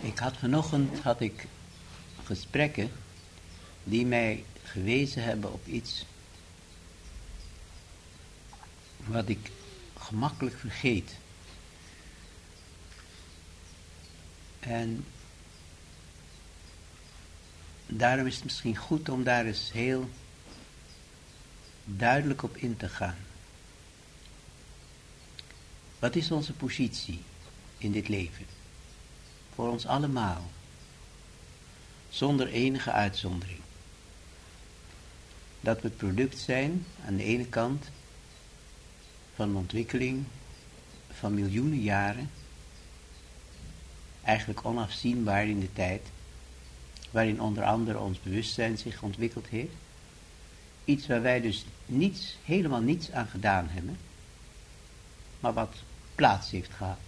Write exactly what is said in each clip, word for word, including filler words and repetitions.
Ik had vanochtend had ik gesprekken die mij gewezen hebben op iets wat ik gemakkelijk vergeet. En daarom is het misschien goed om daar eens heel duidelijk op in te gaan. Wat is onze positie in dit leven? Voor ons allemaal. Zonder enige uitzondering. Dat we het product zijn, aan de ene kant, van een ontwikkeling van miljoenen jaren, eigenlijk onafzienbaar in de tijd, waarin onder andere ons bewustzijn zich ontwikkeld heeft. Iets waar wij dus niets, helemaal niets aan gedaan hebben, maar wat plaats heeft gehad.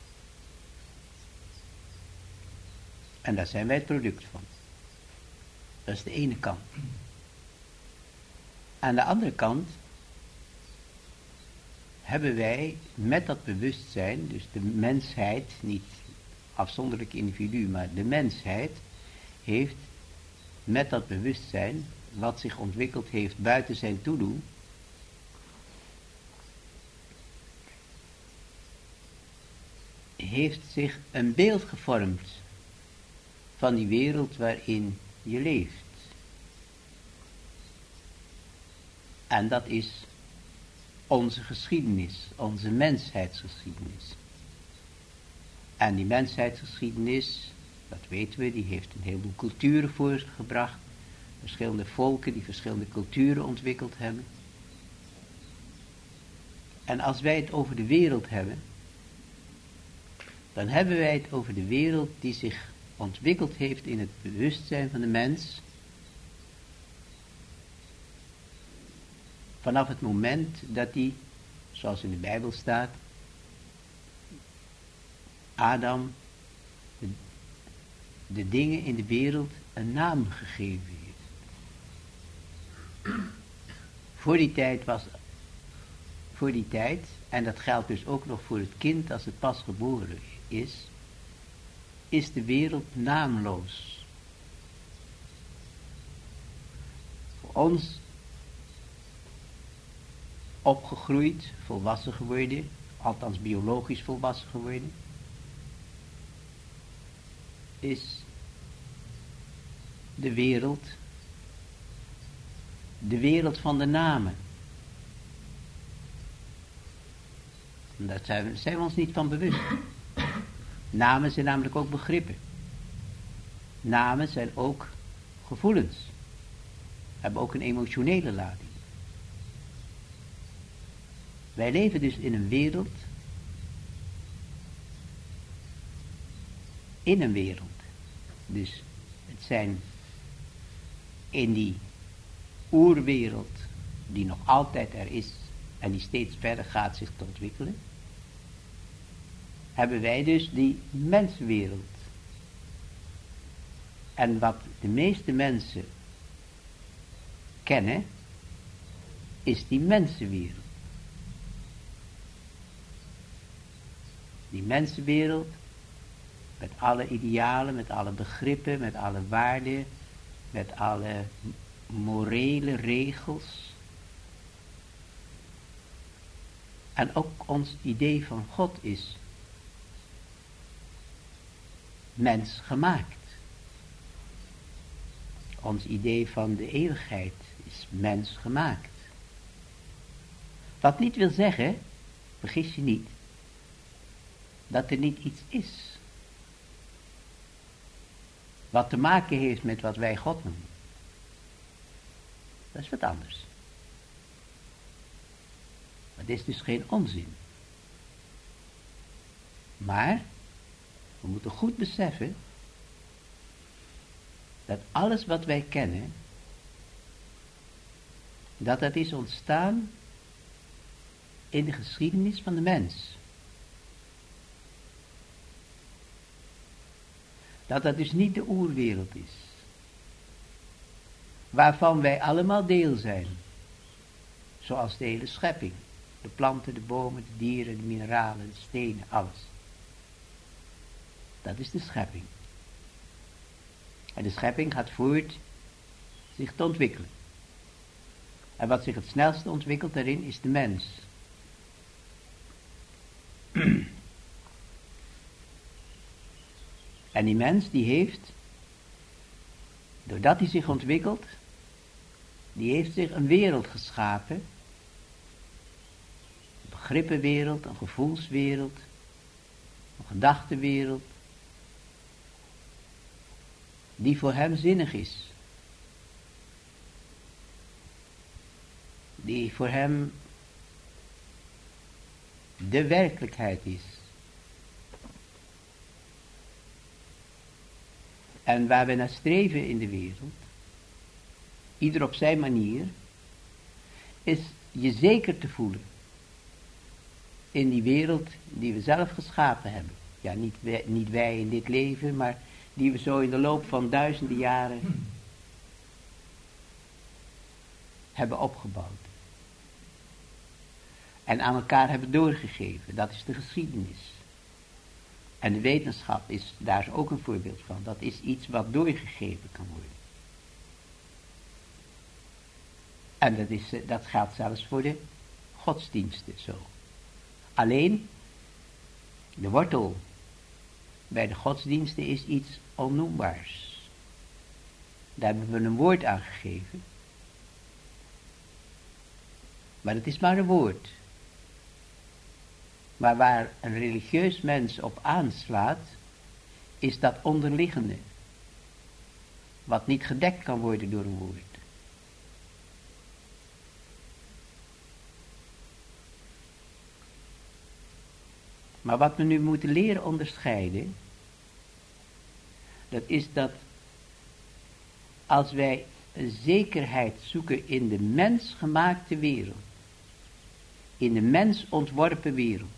En daar zijn wij het product van. Dat is de ene kant. Aan de andere kant hebben wij met dat bewustzijn, dus de mensheid, niet afzonderlijk individu, maar de mensheid, heeft met dat bewustzijn, wat zich ontwikkeld heeft buiten zijn toedoen, heeft zich een beeld gevormd van die wereld waarin je leeft. En dat is onze geschiedenis, onze mensheidsgeschiedenis. En die mensheidsgeschiedenis, dat weten we, die heeft een heleboel culturen voor zich gebracht. Verschillende volken die verschillende culturen ontwikkeld hebben. En als wij het over de wereld hebben, dan hebben wij het over de wereld die zich ontwikkeld heeft in het bewustzijn van de mens. Vanaf het moment dat hij, zoals in de Bijbel staat, Adam de, de dingen in de wereld een naam gegeven heeft. Voor die tijd was, voor die tijd, en dat geldt dus ook nog voor het kind als het pas geboren is, is de wereld naamloos. Voor ons opgegroeid, volwassen geworden, althans biologisch volwassen geworden, is de wereld, de wereld van de namen. En daar zijn we, zijn we ons niet van bewust. Namen zijn namelijk ook begrippen. Namen zijn ook gevoelens. Hebben ook een emotionele lading. Wij leven dus in een wereld, in een wereld. Dus het zijn in die oerwereld die nog altijd er is en die steeds verder gaat zich te ontwikkelen, hebben wij dus die menswereld. En wat de meeste mensen kennen, is die mensenwereld. Die mensenwereld, met alle idealen, met alle begrippen, met alle waarden, met alle morele regels. En ook ons idee van God is mens gemaakt. Ons idee van de eeuwigheid is mens gemaakt. Wat niet wil zeggen, vergis je niet, dat er niet iets is wat te maken heeft met wat wij God noemen. Dat is wat anders. Dat is dus geen onzin. Maar we moeten goed beseffen dat alles wat wij kennen, dat dat is ontstaan in de geschiedenis van de mens. Dat dat dus niet de oerwereld is, waarvan wij allemaal deel zijn, zoals de hele schepping, de planten, de bomen, de dieren, de mineralen, de stenen, alles. Dat is de schepping. En de schepping gaat voort zich te ontwikkelen. En wat zich het snelste ontwikkelt daarin is de mens. En die mens die heeft, doordat hij zich ontwikkelt, die heeft zich een wereld geschapen. Een begrippenwereld, een gevoelswereld, een gedachtenwereld. Die voor hem zinnig is. Die voor hem de werkelijkheid is. En waar we naar streven in de wereld, ieder op zijn manier, is je zeker te voelen in die wereld die we zelf geschapen hebben. Ja, niet wij, niet wij in dit leven, maar die we zo in de loop van duizenden jaren hebben opgebouwd. En aan elkaar hebben doorgegeven. Dat is de geschiedenis. En de wetenschap is daar ook een voorbeeld van. Dat is iets wat doorgegeven kan worden. En dat, is, dat geldt zelfs voor de godsdiensten zo. Alleen, de wortel bij de godsdiensten is iets onnoembaars. Daar hebben we een woord aan gegeven. Maar het is maar een woord. Maar waar een religieus mens op aanslaat, is dat onderliggende. Wat niet gedekt kan worden door een woord. Maar wat we nu moeten leren onderscheiden, dat is dat als wij een zekerheid zoeken in de mensgemaakte wereld, in de mens ontworpen wereld,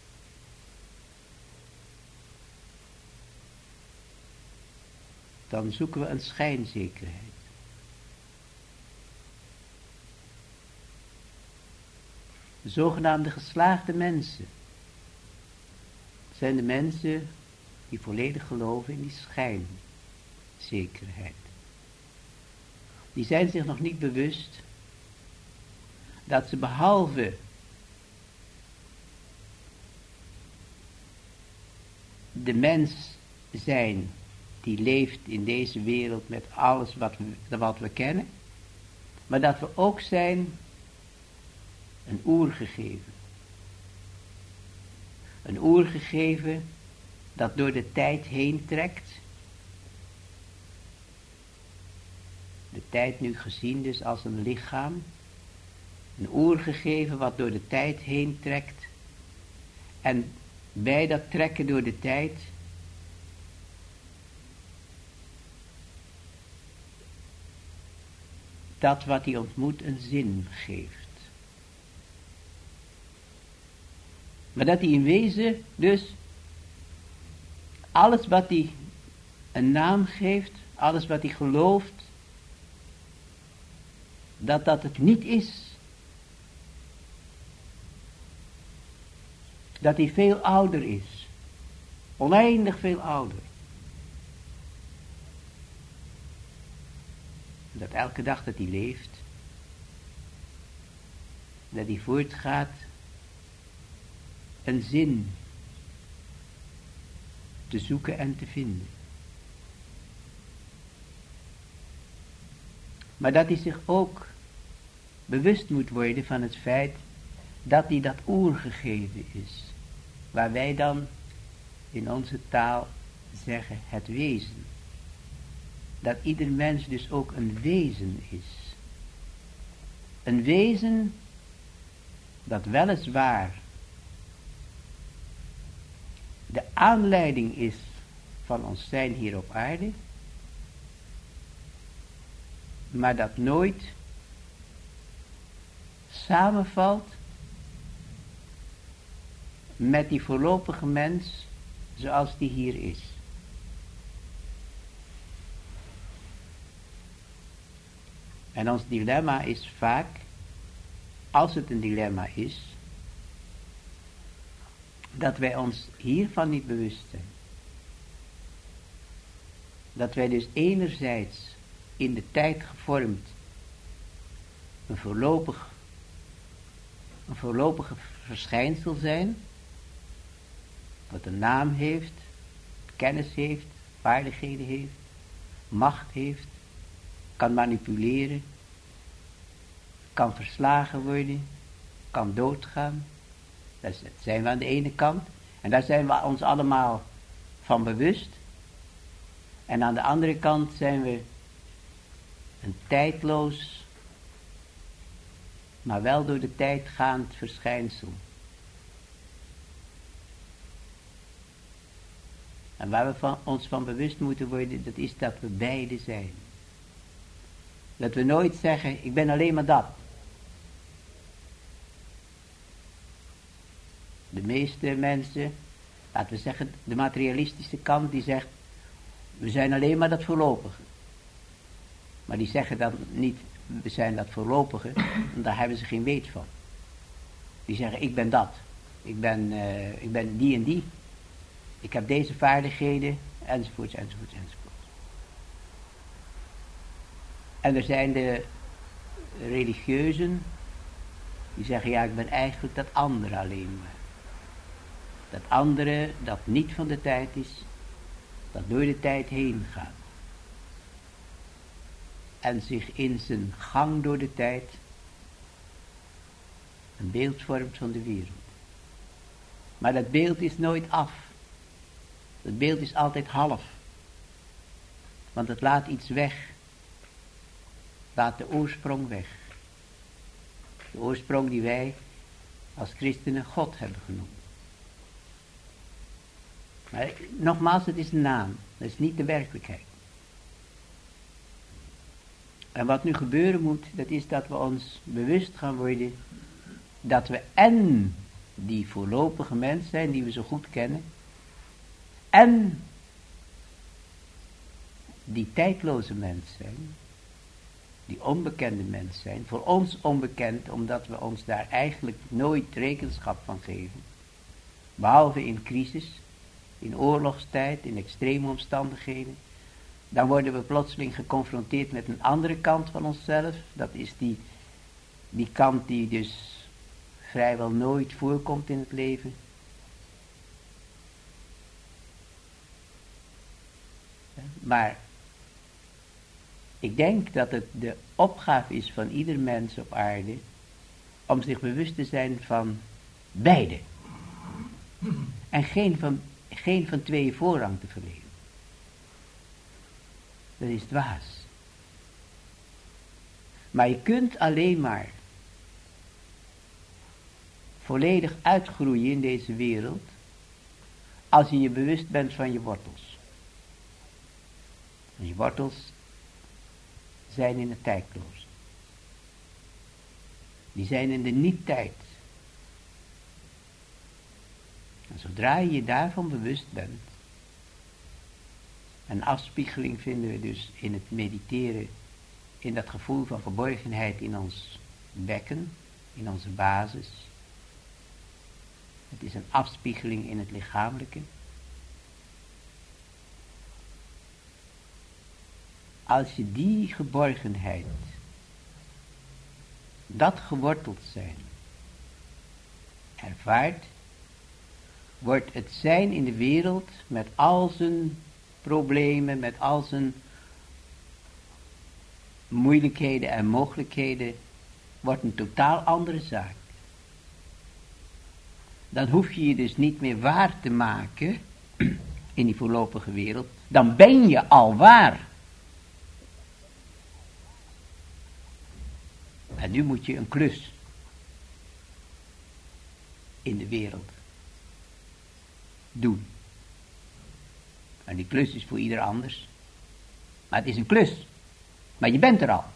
dan zoeken we een schijnzekerheid. De zogenaamde geslaagde mensen zijn de mensen die volledig geloven in die schijnzekerheid. Die zijn zich nog niet bewust dat ze behalve de mens zijn die leeft in deze wereld met alles wat we, wat we kennen, maar dat we ook zijn een oergegeven. Een oergegeven dat door de tijd heen trekt. De tijd nu gezien dus als een lichaam. Een oergegeven wat door de tijd heen trekt. En bij dat trekken door de tijd dat wat hij ontmoet een zin geeft. Maar dat hij in wezen dus alles wat hij een naam geeft, alles wat hij gelooft, dat dat het niet is. Dat hij veel ouder is. Oneindig veel ouder. Dat elke dag dat hij leeft, dat hij voortgaat een zin te zoeken en te vinden. Maar dat hij zich ook bewust moet worden van het feit dat hij dat oergegeven is. Waar wij dan in onze taal zeggen het wezen. Dat ieder mens dus ook een wezen is. Een wezen dat weliswaar de aanleiding is van ons zijn hier op aarde, maar dat nooit samenvalt met die voorlopige mens zoals die hier is. En ons dilemma is vaak, als het een dilemma is, dat wij ons hiervan niet bewust zijn. dat wij dus enerzijds in de tijd gevormd een voorlopig, een voorlopige verschijnsel zijn, wat een naam heeft, kennis heeft, vaardigheden heeft, macht heeft, kan manipuleren, kan verslagen worden, kan doodgaan. Dat zijn we aan de ene kant. En daar zijn we ons allemaal van bewust. En aan de andere kant zijn we een tijdloos, maar wel door de tijd gaand verschijnsel. En waar we van, ons van bewust moeten worden, dat is dat we beide zijn. Dat we nooit zeggen, ik ben alleen maar dat. De meeste mensen, laten we zeggen, de materialistische kant, die zegt, we zijn alleen maar dat voorlopige. Maar die zeggen dan niet, we zijn dat voorlopige, want daar hebben ze geen weet van. Die zeggen, ik ben dat. Ik ben, uh, ik ben die en die. Ik heb deze vaardigheden, enzovoorts, enzovoorts, enzovoorts. En er zijn de religieuzen, die zeggen, ja, ik ben eigenlijk dat andere alleen maar. Dat andere, dat niet van de tijd is, dat door de tijd heen gaat. En zich in zijn gang door de tijd een beeld vormt van de wereld. Maar dat beeld is nooit af. Dat beeld is altijd half. Want het laat iets weg. Laat de oorsprong weg. De oorsprong die wij als christenen God hebben genoemd. Maar nogmaals, het is een naam. Dat is niet de werkelijkheid. En wat nu gebeuren moet, dat is dat we ons bewust gaan worden dat we en die voorlopige mens zijn die we zo goed kennen, en die tijdloze mens zijn, die onbekende mens zijn, voor ons onbekend omdat we ons daar eigenlijk nooit rekenschap van geven, behalve in crisis, in oorlogstijd, in extreme omstandigheden. Dan worden we plotseling geconfronteerd met een andere kant van onszelf. Dat is die, die kant die dus vrijwel nooit voorkomt in het leven. Maar ik denk dat het de opgave is van ieder mens op aarde om zich bewust te zijn van beide. En geen van, geen van tweeën voorrang te verlenen. Dat is dwaas. Maar je kunt alleen maar volledig uitgroeien in deze wereld als je je bewust bent van je wortels. En je wortels zijn in het tijdloos. Die zijn in de niet-tijd. En zodra je je daarvan bewust bent, een afspiegeling vinden we dus in het mediteren, in dat gevoel van verborgenheid in ons bekken, in onze basis. Het is een afspiegeling in het lichamelijke. Als je die geborgenheid, dat geworteld zijn, ervaart, wordt het zijn in de wereld met al zijn problemen, met al zijn moeilijkheden en mogelijkheden, wordt een totaal andere zaak. Dan hoef je je dus niet meer waar te maken in die voorlopige wereld. Dan ben je al waar. En nu moet je een klus in de wereld doen. En die klus is voor ieder anders. Maar het is een klus. Maar je bent er al.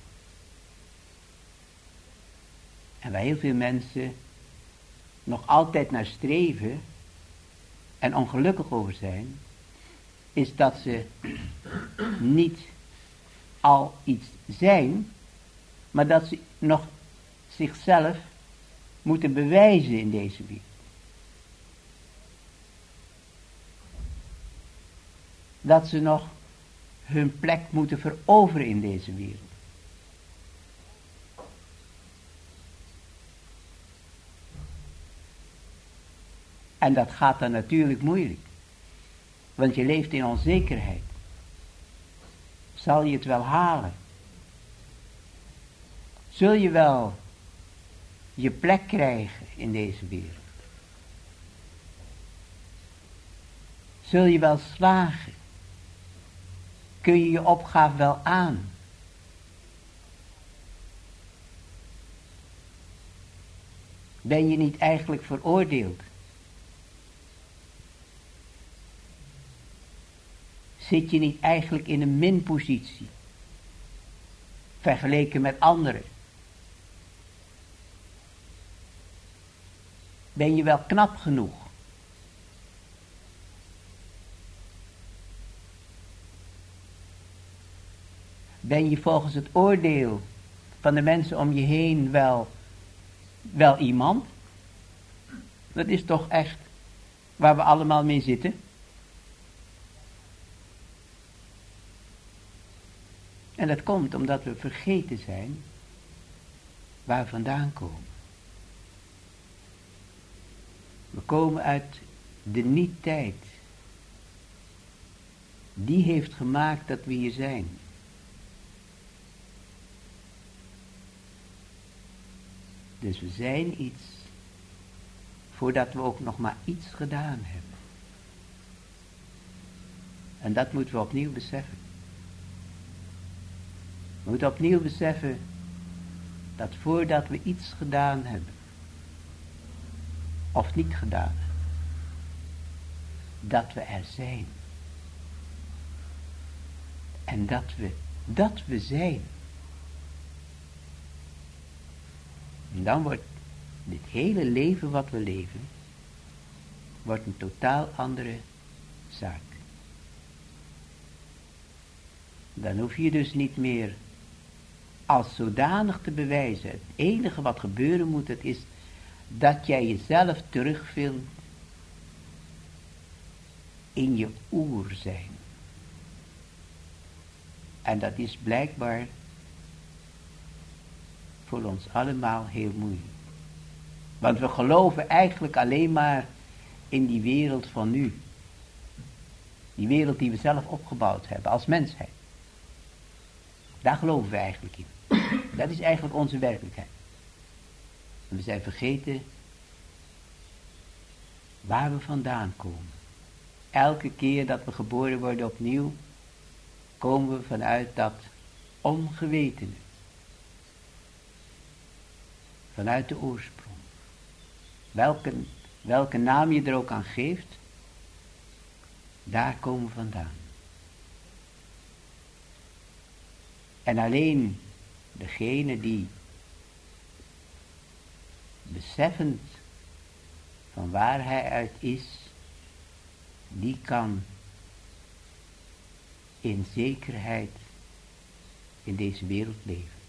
En waar heel veel mensen nog altijd naar streven en ongelukkig over zijn, is dat ze niet al iets zijn, maar dat ze nog zichzelf moeten bewijzen in deze wereld. Dat ze nog hun plek moeten veroveren in deze wereld. En dat gaat dan natuurlijk moeilijk. Want je leeft in onzekerheid. Zal je het wel halen? Zul je wel je plek krijgen in deze wereld? Zul je wel slagen? Kun je je opgave wel aan? Ben je niet eigenlijk veroordeeld? Zit je niet eigenlijk in een minpositie? Vergeleken met anderen? Ben je wel knap genoeg? Ben je volgens het oordeel van de mensen om je heen wel, wel iemand? Dat is toch echt waar we allemaal mee zitten? En dat komt omdat we vergeten zijn waar we vandaan komen. We komen uit de niet-tijd. Die heeft gemaakt dat we hier zijn. Dus we zijn iets voordat we ook nog maar iets gedaan hebben. En dat moeten we opnieuw beseffen. We moeten opnieuw beseffen dat voordat we iets gedaan hebben, of niet gedaan hebben, dat we er zijn. En dat we, dat we zijn. En dan wordt dit hele leven wat we leven, wordt een totaal andere zaak. Dan hoef je dus niet meer als zodanig te bewijzen. Het enige wat gebeuren moet, het is dat jij jezelf terugvindt in je oerzijn. En dat is blijkbaar voor ons allemaal heel moeilijk. Want we geloven eigenlijk alleen maar in die wereld van nu. Die wereld die we zelf opgebouwd hebben als mensheid. Daar geloven we eigenlijk in. Dat is eigenlijk onze werkelijkheid. En we zijn vergeten waar we vandaan komen. Elke keer dat we geboren worden opnieuw, komen we vanuit dat ongewetene. Vanuit de oorsprong. Welke, welke naam je er ook aan geeft, daar komen we vandaan. En alleen degene die beseffend van waar hij uit is, die kan in zekerheid in deze wereld leven.